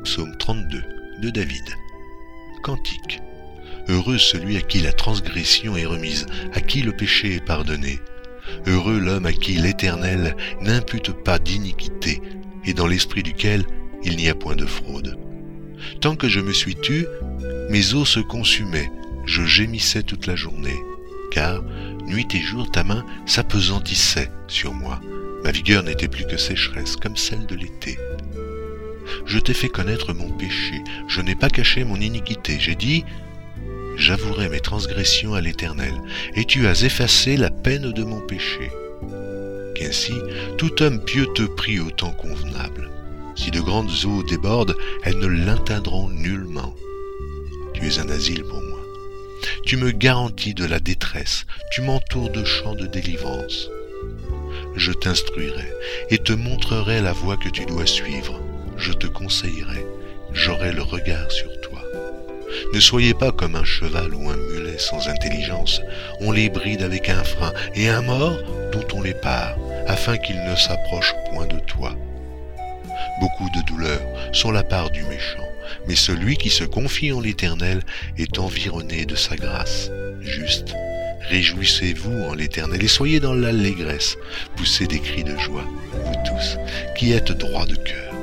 Psaume 32 de David. Cantique. Heureux celui à qui la transgression est remise, à qui le péché est pardonné. Heureux l'homme à qui l'Éternel n'impute pas d'iniquité, et dans l'esprit duquel il n'y a point de fraude. Tant que je me suis tu, mes os se consumaient, je gémissais toute la journée, car nuit et jour ta main s'apesantissait sur moi. Ma vigueur n'était plus que sécheresse, comme celle de l'été. Je t'ai fait connaître mon péché, je n'ai pas caché mon iniquité. J'ai dit, j'avouerai mes transgressions à l'Éternel, et tu as effacé la peine de mon péché. Qu'ainsi, tout homme pieux te prie au temps convenable. Si de grandes eaux débordent, elles ne l'atteindront nullement. Tu es un asile pour moi. Tu me garantis de la détresse, tu m'entoures de chants de délivrance. Je t'instruirai et te montrerai la voie que tu dois suivre. Je te conseillerai, j'aurai le regard sur toi. Ne soyez pas comme un cheval ou un mulet sans intelligence. On les bride avec un frein et un mors dont on les pare, afin qu'ils ne s'approchent point de toi. Beaucoup de douleurs sont la part du méchant, mais celui qui se confie en l'Éternel est environné de sa grâce. Juste, réjouissez-vous en l'Éternel et soyez dans l'allégresse. Poussez des cris de joie, vous tous qui êtes droits de cœur.